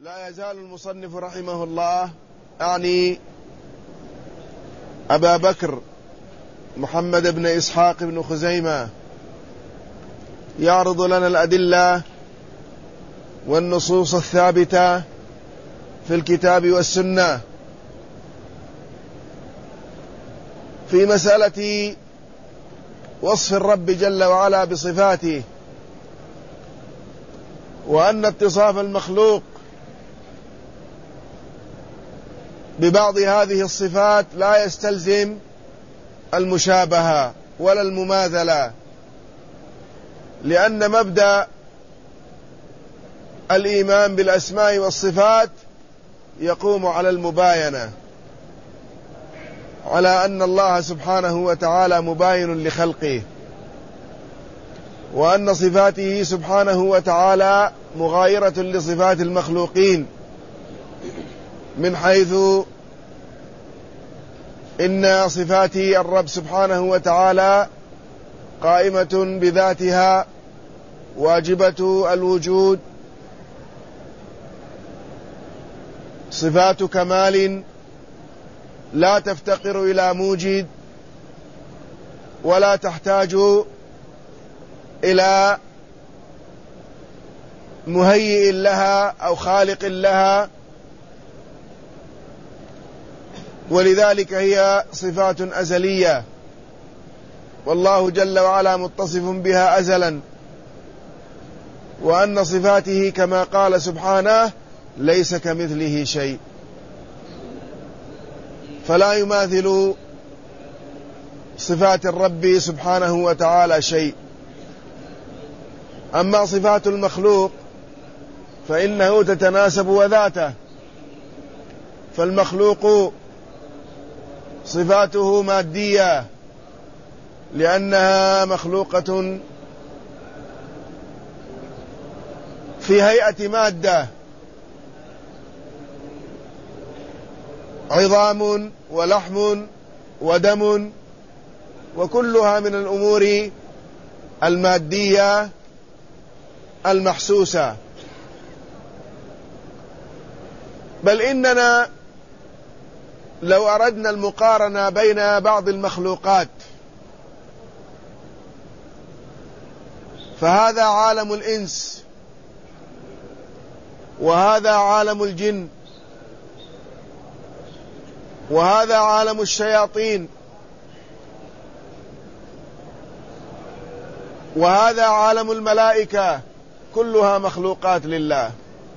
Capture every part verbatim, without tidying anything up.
لا يزال المصنف رحمه الله أعني أبا بكر محمد بن إسحاق بن خزيمة يعرض لنا الأدلة والنصوص الثابتة في الكتاب والسنة في مسألة وصف الرب جل وعلا بصفاته، وأن اتصاف المخلوق ببعض هذه الصفات لا يستلزم المشابهة ولا المماثلة، لأن مبدأ الإيمان بالأسماء والصفات يقوم على المباينة، على أن الله سبحانه وتعالى مباين لخلقه، وأن صفاته سبحانه وتعالى مغايرة لصفات المخلوقين، من حيث إن صفات الرب سبحانه وتعالى قائمة بذاتها واجبة الوجود، صفات كمال لا تفتقر إلى موجد ولا تحتاج إلى مهيئ لها أو خالق لها، ولذلك هي صفات أزلية، والله جل وعلا متصف بها أزلا، وأن صفاته كما قال سبحانه ليس كمثله شيء، فلا يماثل صفات الرب سبحانه وتعالى شيء. أما صفات المخلوق فإنه تتناسب وذاته، فالمخلوق صفاته مادية لأنها مخلوقة في هيئة مادة، عظام ولحم ودم، وكلها من الأمور المادية المحسوسة. بل إننا لو أردنا المقارنة بين بعض المخلوقات، فهذا عالم الإنس وهذا عالم الجن وهذا عالم الشياطين وهذا عالم الملائكة، كلها مخلوقات لله،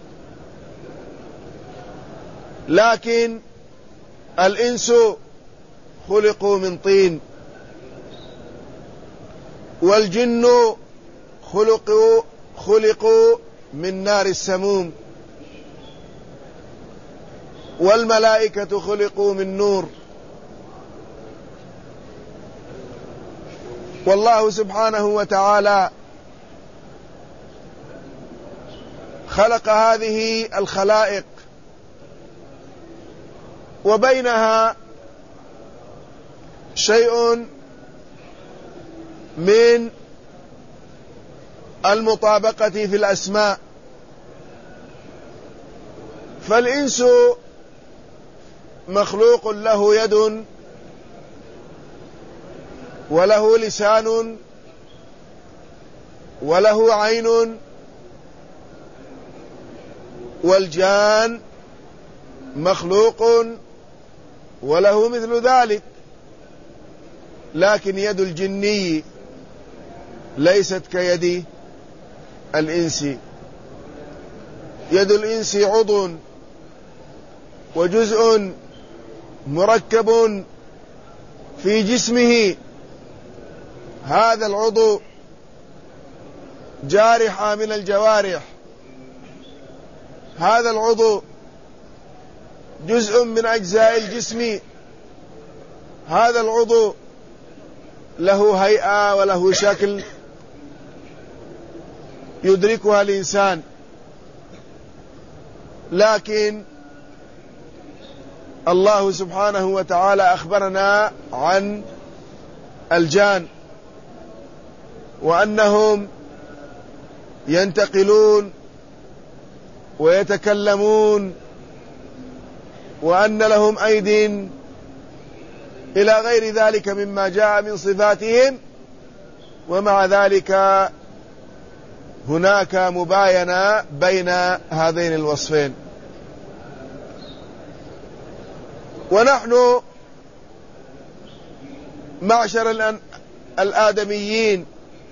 لكن الإنس خلقوا من طين، والجن خلقوا خلقوا من نار السموم، والملائكة خلقوا من نور. والله سبحانه وتعالى خلق هذه الخلائق، وبينها شيء من المطابقة في الأسماء، فالإنس مخلوق له يد وله لسان وله عين، والجان مخلوق وله مثل ذلك، لكن يد الجني ليست كيد الإنس. يد الإنس عضو وجزء مركب في جسمه، هذا العضو جارحة من الجوارح، هذا العضو جزء من أجزاء الجسم، هذا العضو له هيئة وله شكل يدركها الإنسان، لكن الله سبحانه وتعالى أخبرنا عن الجان وأنهم ينتقلون ويتكلمون وأن لهم أيد إلى غير ذلك مما جاء من صفاتهم، ومع ذلك هناك مباينة بين هذين الوصفين. ونحن معشر الآدميين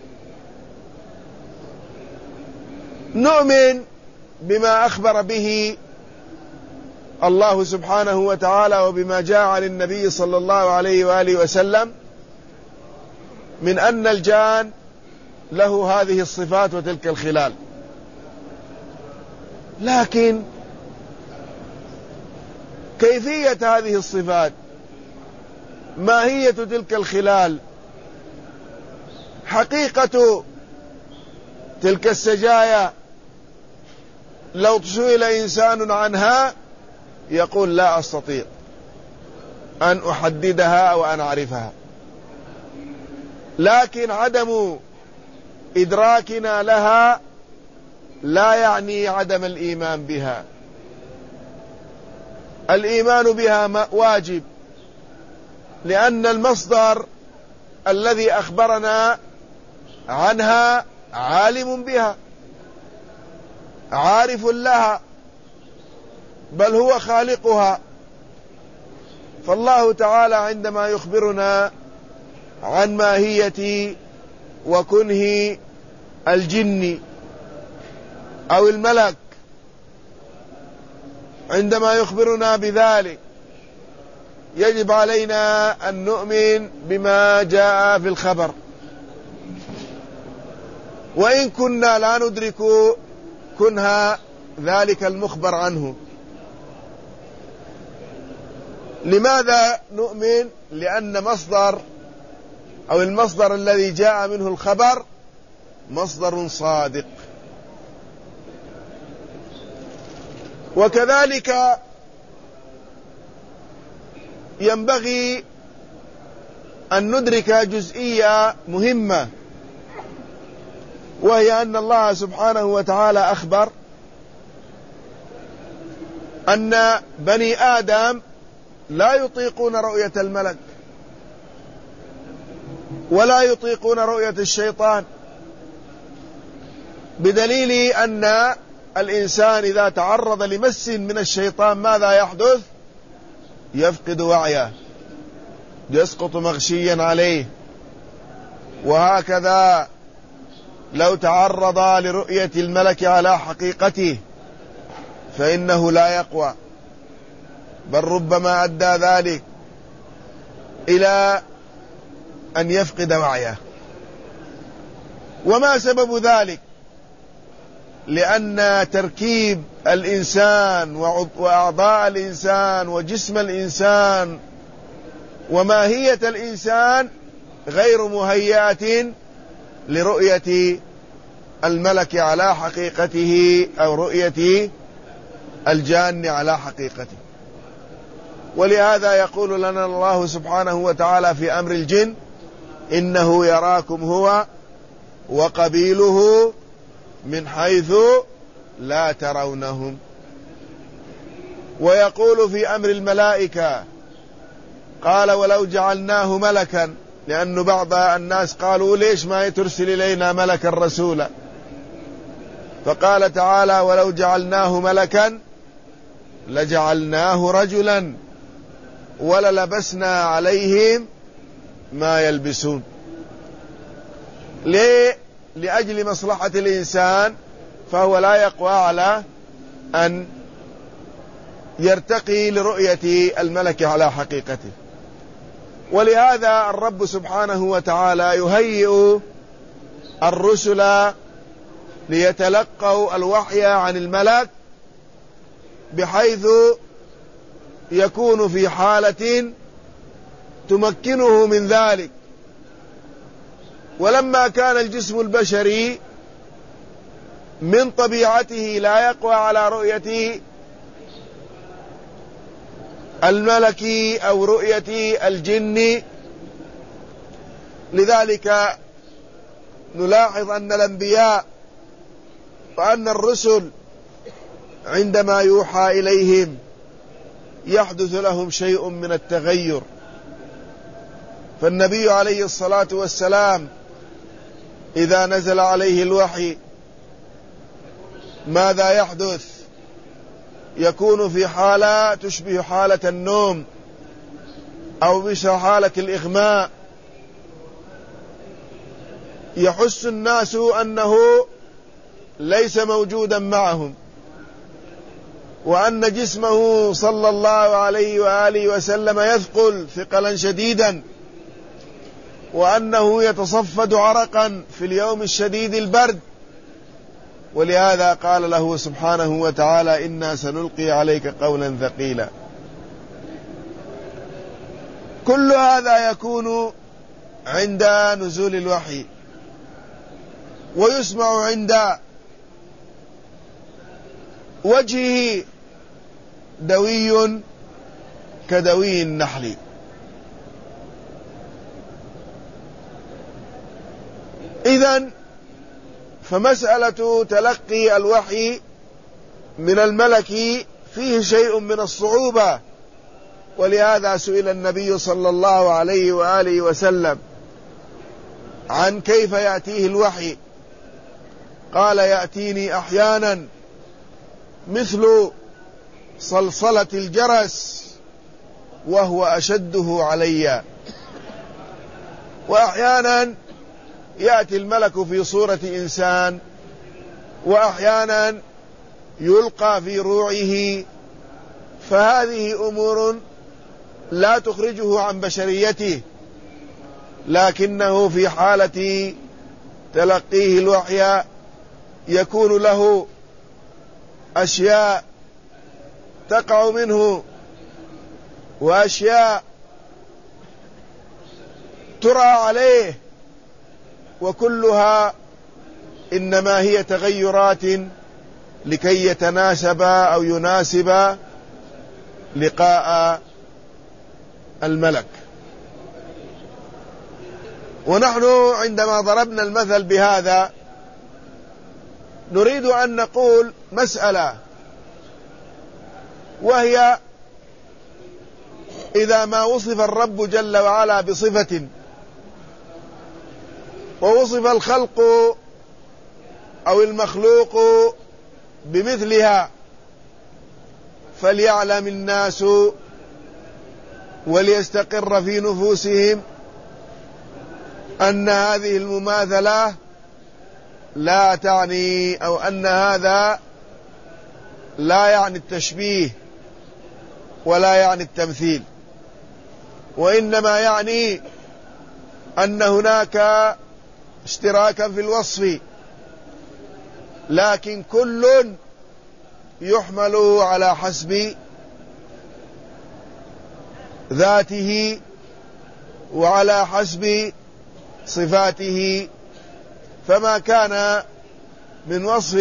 نؤمن بما أخبر به الله سبحانه وتعالى وبما جاء عن النبي صلى الله عليه وآله وسلم من أن الجان له هذه الصفات وتلك الخلال، لكن كيفية هذه الصفات، ماهية تلك الخلال، حقيقة تلك السجايا، لو سئل إنسان عنها يقول لا أستطيع أن أحددها أو أن أعرفها. لكن عدم إدراكنا لها لا يعني عدم الإيمان بها. الإيمان بها واجب، لأن المصدر الذي أخبرنا عنها عالم بها، عارف لها، بل هو خالقها. فالله تعالى عندما يخبرنا عن ماهية وكنه الجن أو الملك، عندما يخبرنا بذلك يجب علينا أن نؤمن بما جاء في الخبر، وإن كنا لا ندرك كنها ذلك المخبر عنه. لماذا نؤمن؟ لأن مصدر أو المصدر الذي جاء منه الخبر مصدر صادق. وكذلك ينبغي أن ندرك جزئية مهمة، وهي أن الله سبحانه وتعالى أخبر أن بني آدم لا يطيقون رؤية الملك ولا يطيقون رؤية الشيطان، بدليل أن الإنسان إذا تعرض لمس من الشيطان ماذا يحدث؟ يفقد وعيه، يسقط مغشيا عليه. وهكذا لو تعرض لرؤية الملك على حقيقته فإنه لا يقوى، بل ربما أدى ذلك إلى أن يفقد وعيه. وما سبب ذلك؟ لأن تركيب الإنسان وأعضاء الإنسان وجسم الإنسان وماهية الإنسان غير مهيئة لرؤية الملك على حقيقته أو رؤية الجان على حقيقته. ولهذا يقول لنا الله سبحانه وتعالى في أمر الجن: إنه يراكم هو وقبيله من حيث لا ترونهم. ويقول في أمر الملائكة قال: ولو جعلناه ملكا، لأن بعض الناس قالوا ليش ما ترسل إلينا ملكا رسولا، فقال تعالى: ولو جعلناه ملكا لجعلناه رجلا وللبسنا عليهم ما يلبسون. ليه؟ لأجل مصلحة الإنسان، فهو لا يقوى على أن يرتقي لرؤية الملك على حقيقته. ولهذا الرب سبحانه وتعالى يهيئ الرسل ليتلقوا الوحي عن الملك بحيث يكون في حالة تمكنه من ذلك. ولما كان الجسم البشري من طبيعته لا يقوى على رؤية الملك أو رؤية الجن، لذلك نلاحظ أن الأنبياء وأن الرسل عندما يوحى إليهم يحدث لهم شيء من التغير. فالنبي عليه الصلاة والسلام إذا نزل عليه الوحي ماذا يحدث؟ يكون في حالة تشبه حالة النوم أو بشبه حالة الإغماء، يحس الناس أنه ليس موجودا معهم، وأن جسمه صلى الله عليه وآله وسلم يثقل ثقلا شديدا، وأنه يتصفد عرقا في اليوم الشديد البرد. ولهذا قال له سبحانه وتعالى: إنا سنلقي عليك قولا ثقيلا. كل هذا يكون عند نزول الوحي، ويسمع عند وجهه دوي كدوي النحل. إذن فمسألة تلقي الوحي من الملك فيه شيء من الصعوبة، ولهذا سئل النبي صلى الله عليه وآله وسلم عن كيف يأتيه الوحي، قال: يأتيني أحيانا مثل صلصلة الجرس وهو أشده علي، وأحيانا يأتي الملك في صورة إنسان، وأحيانا يلقى في روعه. فهذه أمور لا تخرجه عن بشريته، لكنه في حالة تلقيه الوحي يكون له أشياء تقع منه وأشياء ترى عليه، وكلها إنما هي تغيرات لكي يتناسب أو يناسب لقاء الملك. ونحن عندما ضربنا المثل بهذا نريد أن نقول مسألة، وهي إذا ما وصف الرب جل وعلا بصفة ووصف الخلق أو المخلوق بمثلها، فليعلم الناس وليستقر في نفوسهم أن هذه المماثلة لا تعني، أو أن هذا لا يعني التشبيه ولا يعني التمثيل، وإنما يعني أن هناك اشتراكا في الوصف، لكن كل يحمل على حسب ذاته وعلى حسب صفاته. فما كان من وصف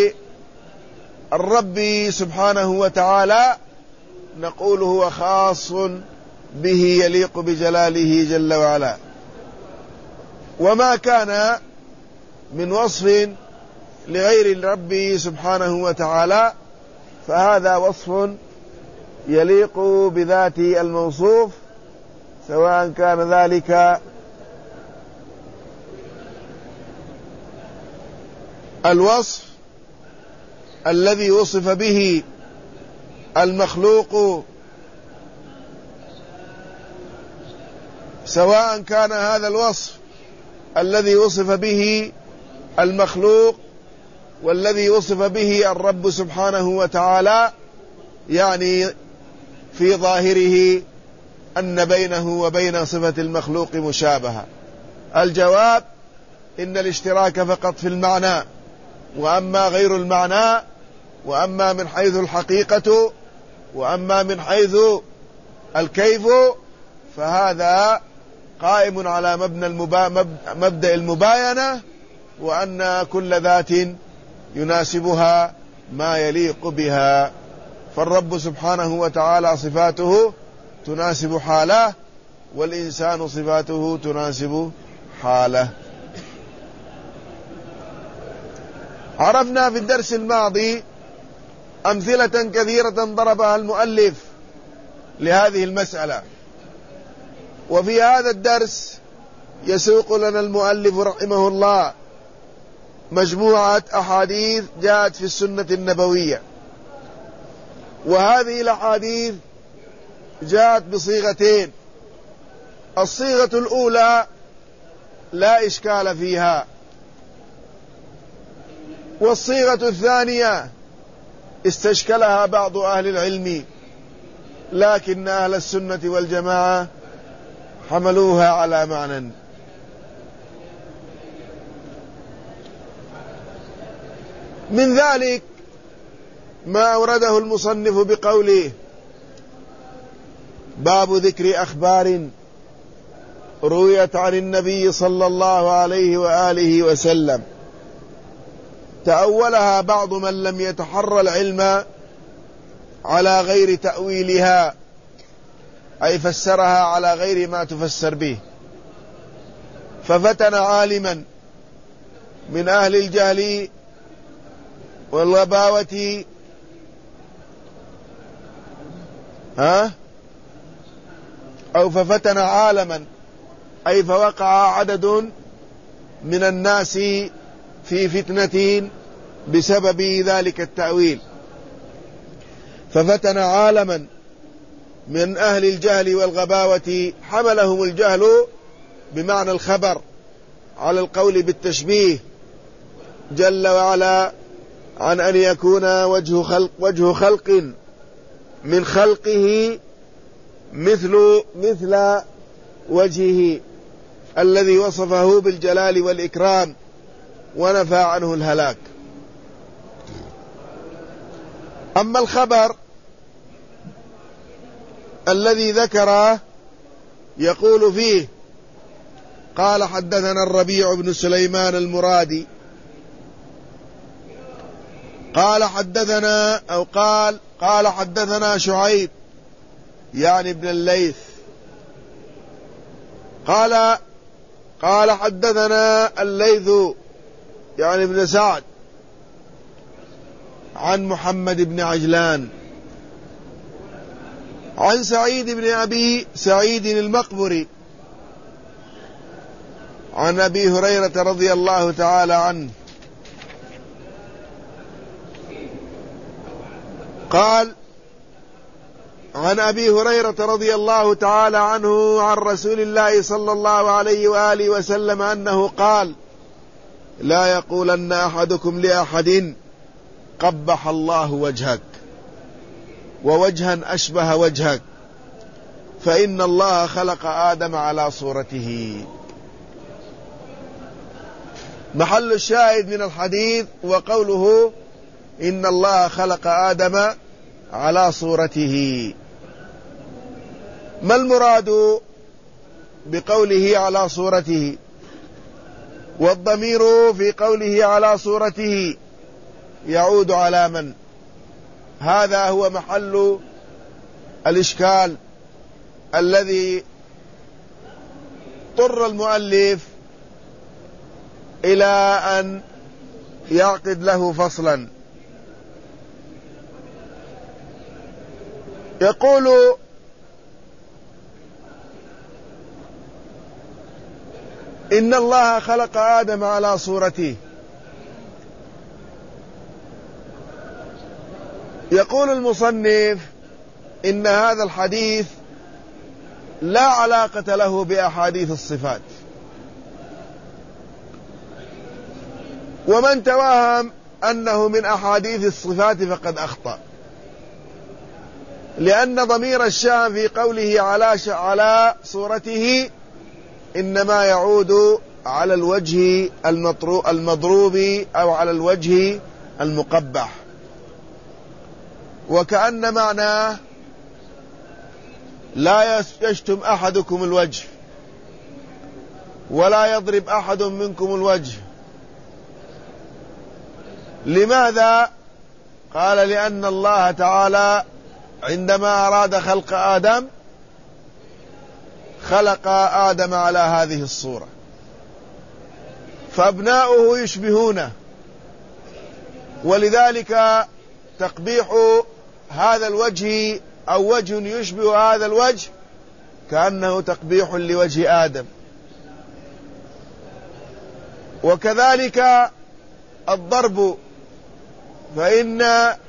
للرب سبحانه وتعالى نقول هو خاص به يليق بجلاله جل وعلا، وما كان من وصف لغير الرب سبحانه وتعالى فهذا وصف يليق بذات الموصوف، سواء كان ذلك الوصف الذي وصف به المخلوق، سواء كان هذا الوصف الذي وصف به المخلوق والذي وصف به الرب سبحانه وتعالى يعني في ظاهره أن بينه وبين صفة المخلوق مشابهة. الجواب: إن الاشتراك فقط في المعنى، وأما غير المعنى، وأما من حيث الحقيقة، وأما من حيث الكيف، فهذا قائم على مبنى المبا... مبدأ المباينة، وأن كل ذات يناسبها ما يليق بها. فالرب سبحانه وتعالى صفاته تناسب حاله، والإنسان صفاته تناسب حاله. عرفنا في الدرس الماضي أمثلة كثيرة ضربها المؤلف لهذه المسألة. وفي هذا الدرس يسوق لنا المؤلف رحمه الله مجموعة أحاديث جاءت في السنة النبوية، وهذه الأحاديث جاءت بصيغتين. الصيغة الأولى لا إشكال فيها، والصيغة الثانية استشكلها بعض أهل العلم، لكن أهل السنة والجماعة حملوها على معنى. من ذلك ما أورده المصنف بقوله: باب ذكر أخبار رويت عن النبي صلى الله عليه وآله وسلم تأولها بعض من لم يتحرى العلم على غير تأويلها، أي فسرها على غير ما تفسر به، ففتن عالما من أهل الجهل والغباوة ها أو ففتن عالما، أي فوقع عدد من الناس في فتنة بسبب ذلك التأويل. ففتن عالما من أهل الجهل والغباوة، حملهم الجهل بمعنى الخبر على القول بالتشبيه جل وعلا عن أن يكون وجه خلق, وجه خلق من خلقه مثل مثل وجهه الذي وصفه بالجلال والإكرام ونفى عنه الهلاك. أما الخبر الذي ذكره يقول فيه: قال حدثنا الربيع بن سليمان المرادي قال حدثنا أو قال قال حدثنا شعيب يعني ابن الليث قال قال حدثنا الليث يعني ابن سعد عن محمد بن عجلان عن سعيد بن أبي سعيد المقبري عن أبي هريرة رضي الله تعالى عنه قال: عن أبي هريرة رضي الله تعالى عنه عن رسول الله صلى الله عليه وآله وسلم أنه قال: لا يقولن أحدكم لأحد قبح الله وجهك ووجها أشبه وجهك، فإن الله خلق آدم على صورته. محل الشاهد من الحديث وقوله إن الله خلق آدم على صورته. ما المراد بقوله على صورته؟ والضمير في قوله على صورته يعود على من؟ هذا هو محل الإشكال الذي اضطر المؤلف إلى أن يعقد له فصلا. يقول: إن الله خلق آدم على صورته. يقول المصنف: إن هذا الحديث لا علاقة له بأحاديث الصفات، ومن توهم أنه من أحاديث الصفات فقد أخطأ، لأن ضمير الشأن في قوله على على صورته إنما يعود على الوجه المضروب أو على الوجه المقبح، وكأن معناه لا يشتم أحدكم الوجه ولا يضرب أحد منكم الوجه. لماذا؟ قال: لأن الله تعالى عندما أراد خلق آدم خلق آدم على هذه الصورة، فأبناؤه يشبهونه، ولذلك تقبيح هذا الوجه أو وجه يشبه هذا الوجه كأنه تقبيح لوجه آدم. وكذلك الضرب، فإن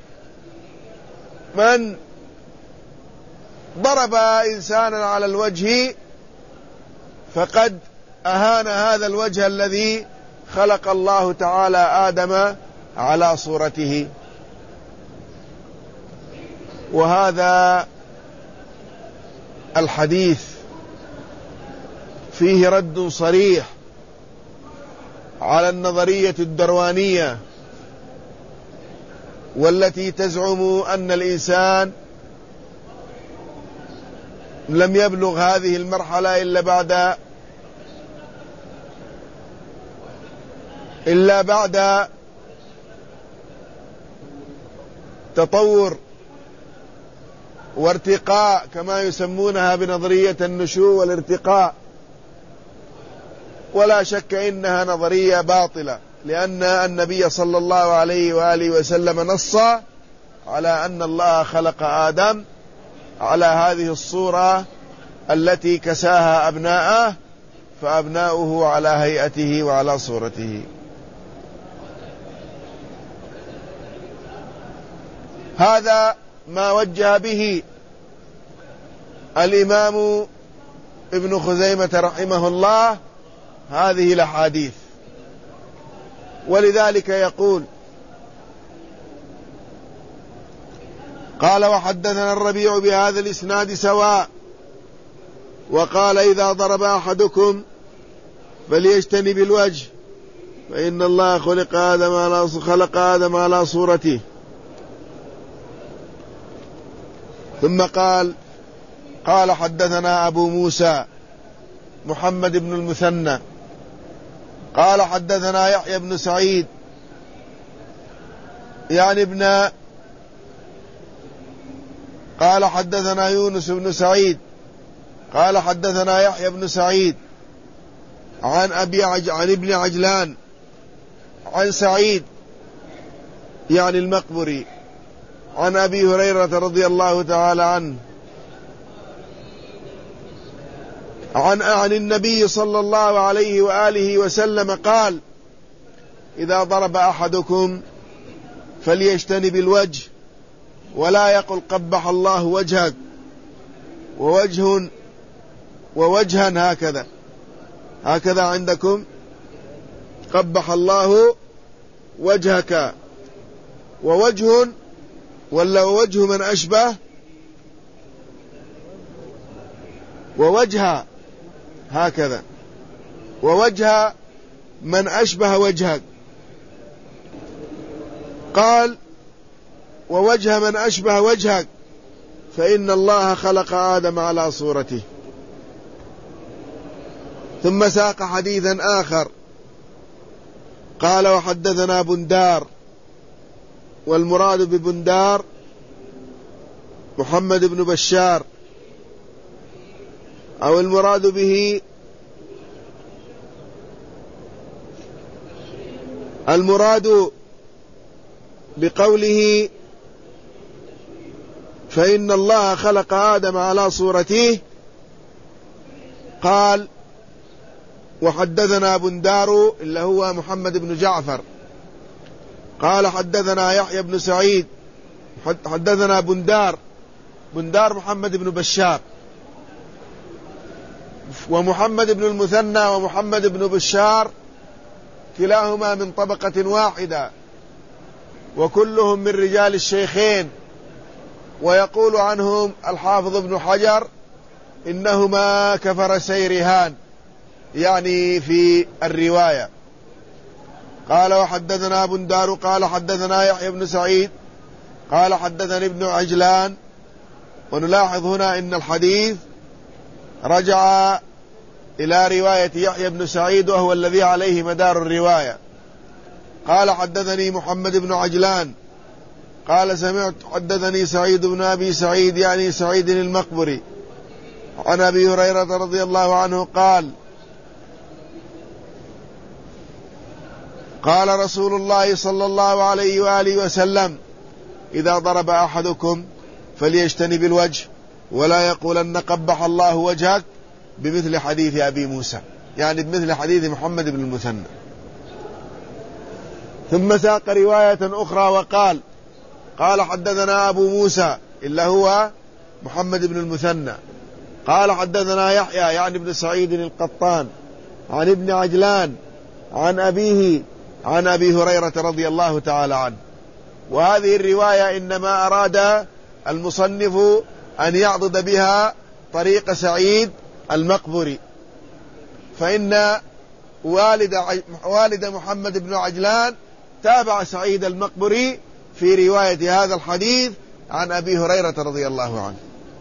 من ضرب إنسانا على الوجه فقد أهان هذا الوجه الذي خلق الله تعالى آدم على صورته. وهذا الحديث فيه رد صريح على النظرية الدروانية والتي تزعم أن الإنسان لم يبلغ هذه المرحلة إلا بعد إلا بعد تطور وارتقاء، كما يسمونها بنظرية النشوء والارتقاء. ولا شك إنها نظرية باطلة، لأن النبي صلى الله عليه وآله وسلم نص على أن الله خلق آدم على هذه الصورة التي كساها أبناءه، فأبناؤه على هيئته وعلى صورته. هذا ما وجه به الإمام ابن خزيمة رحمه الله هذه الأحاديث. ولذلك يقول: قال وحدثنا الربيع بهذا الإسناد سواء، وقال إذا ضرب أحدكم فليجتنب الوجه فإن الله خلق آدم على خلق آدم على صورته. ثم قال قال حدثنا أبو موسى محمد بن المثنى قال حدثنا يحيى بن سعيد يعني ابن قال حدثنا يونس بن سعيد قال حدثنا يحيى بن سعيد عن أبي عج... عن ابن عجلان عن سعيد يعني المقبري عن أبي هريرة رضي الله تعالى عنه عن عن النبي صلى الله عليه وآله وسلم قال: إذا ضرب أحدكم فليجتنب الوجه ولا يقل قبح الله وجهك ووجه ووجها هكذا هكذا عندكم قبح الله وجهك ووجه، ولا وجه من أشبه ووجه هكذا ووجه من أشبه وجهك. قال: ووجه من أشبه وجهك فإن الله خلق آدم على صورته. ثم ساق حديثا آخر قال: وحدثنا بندار، والمراد ببندار محمد بن بشار، أو المراد به المراد بقوله فإن الله خلق آدم على صورته. قال: وحدثنا بندار اللي هو محمد بن جعفر قال حدثنا يحيى بن سعيد حدثنا بندار بندار محمد بن بشار، ومحمد بن المثنى ومحمد بن بشار كلاهما من طبقة واحدة وكلهم من رجال الشيخين. ويقول عنهم الحافظ ابن حجر إنهما كفرسي رهان، يعني في الرواية. قال: وحدثنا بندار قال حدثنا يحيى بن سعيد قال حدثني ابن عجلان. ونلاحظ هنا إن الحديث رجع إلى رواية يحيى بن سعيد وهو الذي عليه مدار الرواية. قال: حدثني محمد بن عجلان قال: سمعت حدثني سعيد بن أبي سعيد يعني سعيد المقبري عن أبي هريرة رضي الله عنه قال: قال رسول الله صلى الله عليه وآله وسلم: إذا ضرب أحدكم فليجتنب الوجه ولا يقولن قبح الله وجهك بمثل حديث أبي موسى، يعني بمثل حديث محمد بن المثنى. ثم ساق رواية أخرى وقال: قال حدثنا أبو موسى إلا هو محمد بن المثنى قال حدثنا يحيى يعني ابن سعيد القطان عن ابن عجلان عن أبيه عن أبي هريرة رضي الله تعالى عنه. وهذه الرواية إنما أراد المصنف أن يعضد بها طريق سعيد المقبري، فإن والد والد محمد بن عجلان تابع سعيد المقبري في رواية هذا الحديث عن أبي هريرة رضي الله عنه.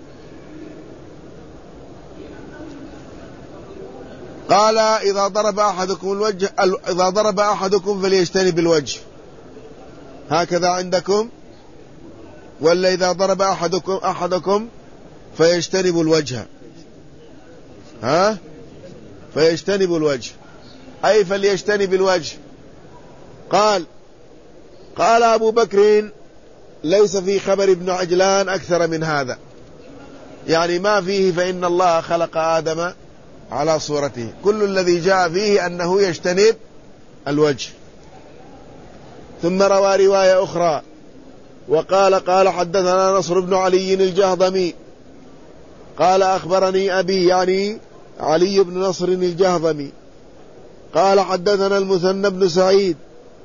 قال: إذا ضرب أحدكم الوجه إذا ضرب أحدكم فليجتنب الوجه، هكذا عندكم ولا إذا ضرب أحدكم أحدكم فيجتنب الوجه؟ ها فيجتنب الوجه أي فليجتنب الوجه. قال قال أبو بكر: ليس في خبر ابن عجلان أكثر من هذا، يعني ما فيه فإن الله خلق آدم على صورته، كل الذي جاء فيه أنه يجتنب الوجه. ثم روى رواية أخرى وقال: قال حدثنا نصر بن علي الجهضمي قال أخبرني أبي يعني علي بن نصر الجهضمي قال حدثنا المثنى بن سعيد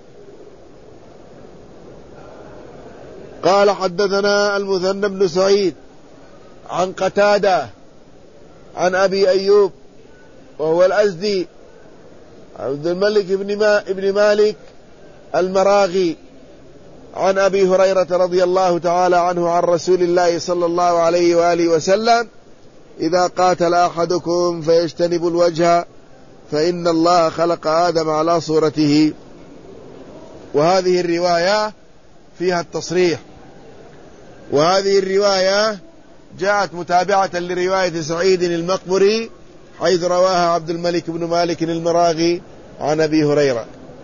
قال حدثنا المثنى بن سعيد عن قتادة عن أبي أيوب وهو الأزدي عبد الملك بن, ما ابن مالك المراغي عن أبي هريرة رضي الله تعالى عنه عن رسول الله صلى الله عليه وآله وسلم: إذا قاتل أحدكم فيجتنب الوجه فإن الله خلق آدم على صورته. وهذه الرواية فيها التصريح، وهذه الرواية جاءت متابعة لرواية سعيد المقبري حيث رواها عبد الملك بن مالك المراغي عن أبي هريرة.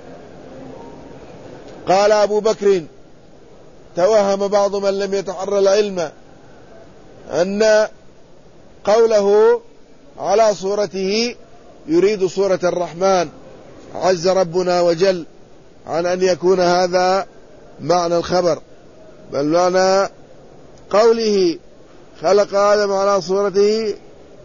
قال أبو بكر: توهم بعض من لم يتحرى العلم أن قوله على صورته يريد صورة الرحمن عز ربنا وجل، عن أن يكون هذا معنى الخبر، بل معنى قوله خلق آدم على صورته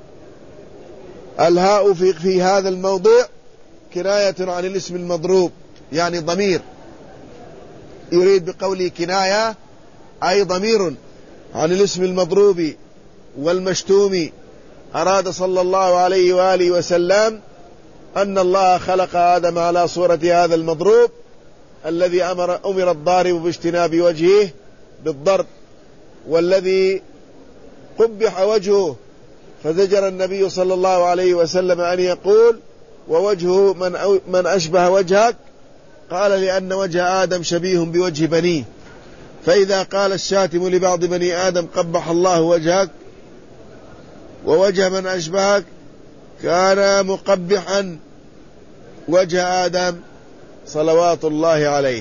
الهاء في, في هذا الموضع كناية عن الاسم المضروب، يعني ضمير، يريد بقوله كناية أي ضمير عن الاسم المضروب والمشتوم. أراد صلى الله عليه وآله وسلم أن الله خلق آدم على صورة هذا المضروب الذي أمر, أمر الضارب باجتناب وجهه بالضرب، والذي قبح وجهه فزجر النبي صلى الله عليه وسلم أن يقول: ووجهه من, من أشبه وجهك؟ قال: لأن وجه آدم شبيه بوجه بنيه. فإذا قال الشاتم لبعض بني آدم قبح الله وجهك ووجه من أشبهك، كان مقبحا وجه آدم صلوات الله عليه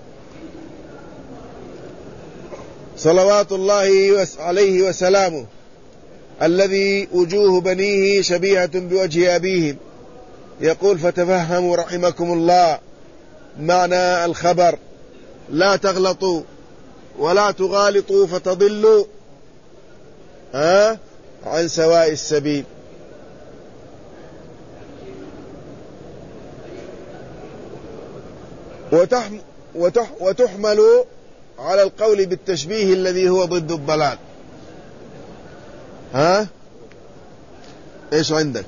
صلوات الله عليه وسلامه، الذي وجوه بنيه شبيهة بوجه أبيهم. يقول: فتفهموا رحمكم الله معنى الخبر، لا تغلطوا ولا تغالطوا فتضلوا ها عن سواء السبيل. وتحم وتح وتحمل على القول بالتشبيه الذي هو ضد الضلال. ها ايش عندك؟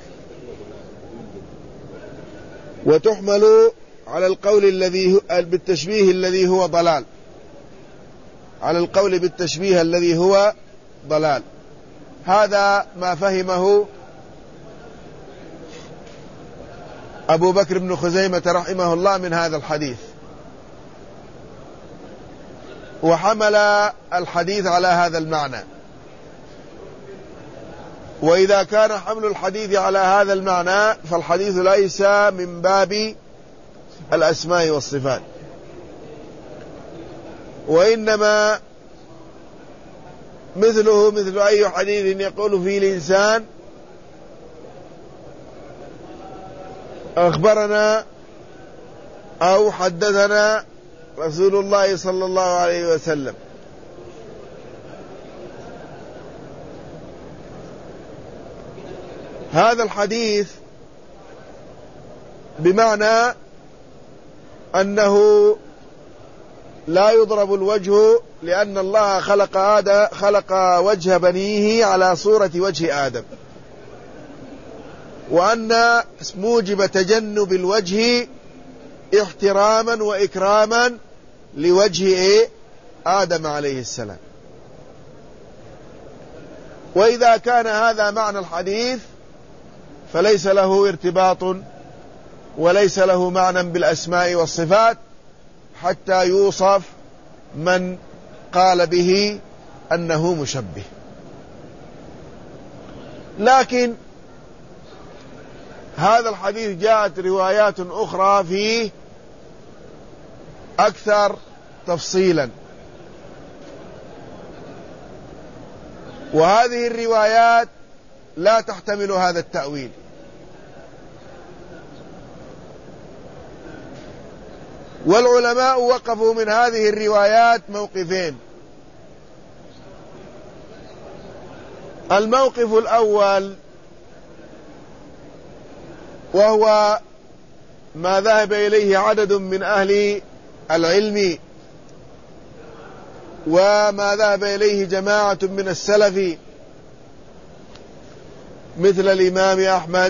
وتحمل على القول الذي بالتشبيه الذي هو ضلال، على القول بالتشبيه الذي هو ضلال. هذا ما فهمه أبو بكر بن خزيمة رحمه الله من هذا الحديث، وحمل الحديث على هذا المعنى. وإذا كان حمل الحديث على هذا المعنى فالحديث ليس من باب الأسماء والصفات، وإنما مثله مثل أي حديث يقول فيه الإنسان أخبرنا أو حدثنا رسول الله صلى الله عليه وسلم. هذا الحديث بمعنى أنه لا يضرب الوجه، لأن الله خلق آدم خلق وجه بنيه على صورة وجه آدم، وأن موجب تجنب الوجه احتراما وإكراما لوجه آدم عليه السلام. وإذا كان هذا معنى الحديث فليس له ارتباط وليس له معنى بالأسماء والصفات حتى يوصف من قال به أنه مشبه. لكن هذا الحديث جاءت روايات أخرى فيه أكثر تفصيلا، وهذه الروايات لا تحتمل هذا التأويل. والعلماء وقفوا من هذه الروايات موقفين. الموقف الأول وهو ما ذهب إليه عدد من أهل العلم وما ذهب إليه جماعة من السلف مثل الإمام أحمد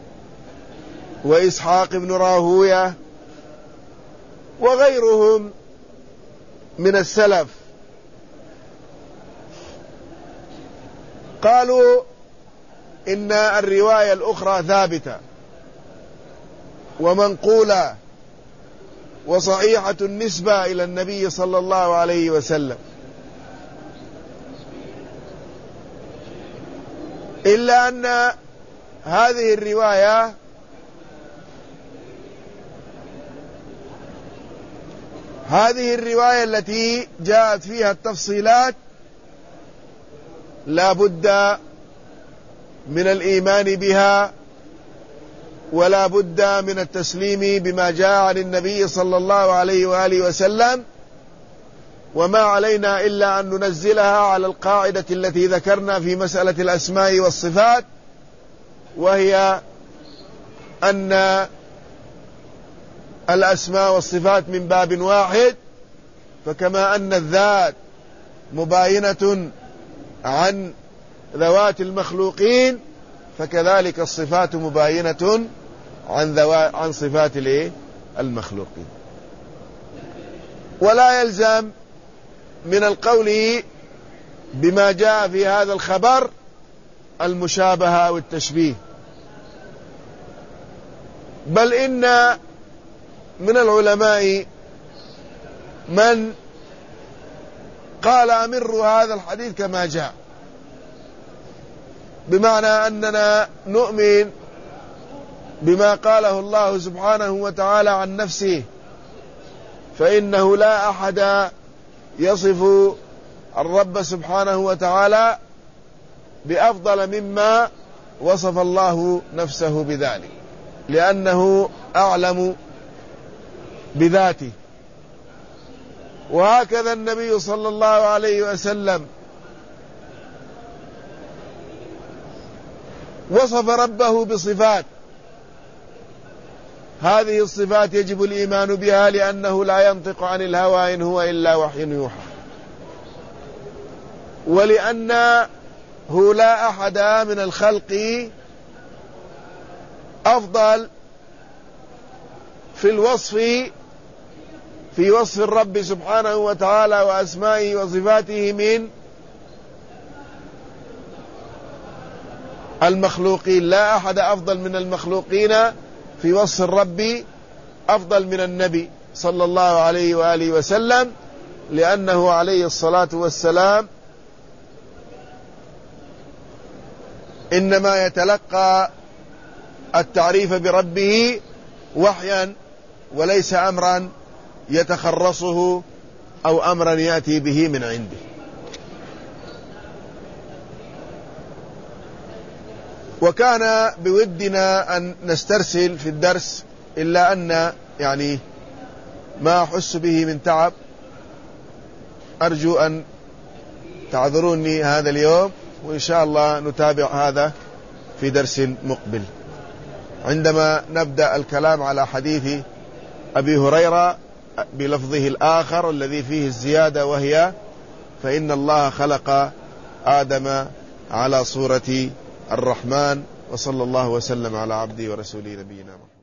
وإسحاق بن راهوية وغيرهم من السلف. قالوا إن الرواية الأخرى ثابتة ومنقولة وصحيحة النسبة إلى النبي صلى الله عليه وسلم، إلا أن هذه الرواية هذه الرواية التي جاءت فيها التفصيلات لا بد من الإيمان بها ولا بد من التسليم بما جاء عن النبي صلى الله عليه وآله وسلم، وما علينا إلا أن ننزلها على القاعدة التي ذكرنا في مسألة الأسماء والصفات، وهي أن الأسماء والصفات من باب واحد، فكما أن الذات مباينة عن ذوات المخلوقين فكذلك الصفات مباينة عن ذوات عن صفات المخلوقين. ولا يلزم من القول بما جاء في هذا الخبر المشابهة والتشبيه، بل إن من العلماء من قال أمروا هذا الحديث كما جاء، بمعنى أننا نؤمن بما قاله الله سبحانه وتعالى عن نفسه، فإنه لا أحد يصف الرب سبحانه وتعالى بأفضل مما وصف الله نفسه بذلك، لأنه أعلم بذاته. وهكذا النبي صلى الله عليه وسلم وصف ربه بصفات، هذه الصفات يجب الإيمان بها لأنه لا ينطق عن الهوى إن هو إلا وحي يوحى، ولأنه لا أحد من الخلق أفضل في الوصف في وصف الرب سبحانه وتعالى وأسمائه وصفاته من المخلوقين. لا أحد أفضل من المخلوقين في وصف الرب أفضل من النبي صلى الله عليه وآله وسلم، لأنه عليه الصلاة والسلام إنما يتلقى التعريف بربه وحيا وليس أمرا يتخرصه أو أمرا يأتي به من عنده. وكان بودنا أن نسترسل في الدرس، إلا أن يعني ما أحس به من تعب، أرجو أن تعذروني هذا اليوم، وإن شاء الله نتابع هذا في درس مقبل عندما نبدأ الكلام على حديث أبي هريرة بلفظه الآخر الذي فيه الزيادة، وهي فإن الله خلق آدم على صورة الرحمن. وصلى الله وسلم على عبده ورسوله نبينا محمد.